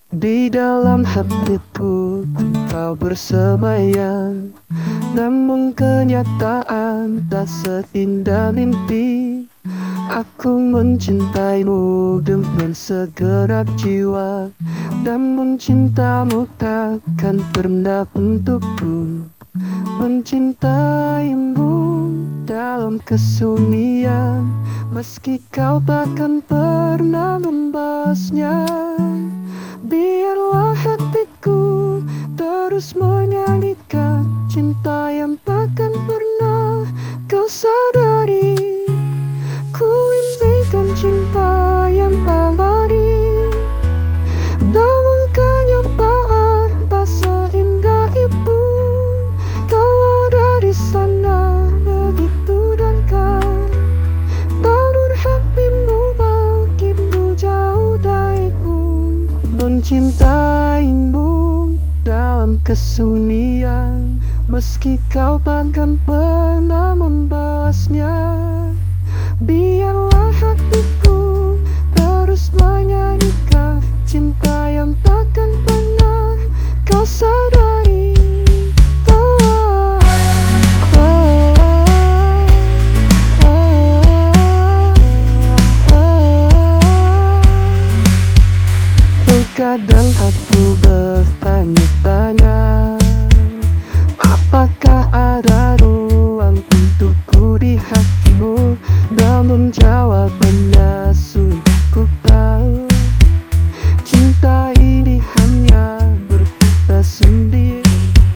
Di dalam hatiku kau bersemayam, namun kenyataan tak seindah mimpi. Aku mencintaimu dengan segenap jiwa, namun cintamu takkan pernah untukku. Mencintaimu dalam kesunyian, meski kau takkan pernah membahasnya. Biarlah hatiku terus menyanyikan cinta yang takkan pernah kau sadari. Ku impikan cinta yang abadi, namun kenyataan tak seindah itu. Kau ada di sana begitu dekat, namun hatimu begitu jauh dariku. Mencintaimu dalam kesunyian, meski kau takkan pernah membahasnya. Biarlah hatiku